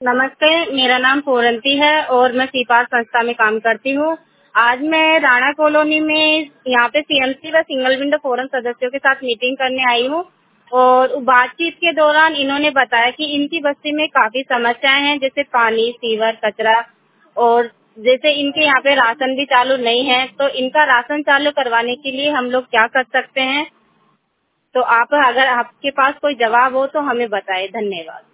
नमस्ते, मेरा नाम पूरंती है और मैं सीपार संस्था में काम करती हूँ। आज मैं राणा कॉलोनी में यहाँ पे सीएमसी व सिंगल विंडो फोरम सदस्यों के साथ मीटिंग करने आई हूँ और बातचीत के दौरान इन्होंने बताया कि इनकी बस्ती में काफी समस्याएं हैं, जैसे पानी, सीवर, कचरा और जैसे इनके यहाँ पे राशन भी चालू नहीं है, तो इनका राशन चालू करवाने के लिए हम लोग क्या कर सकते हैं? तो आप अगर आपके पास कोई जवाब हो तो हमें बताएं। धन्यवाद।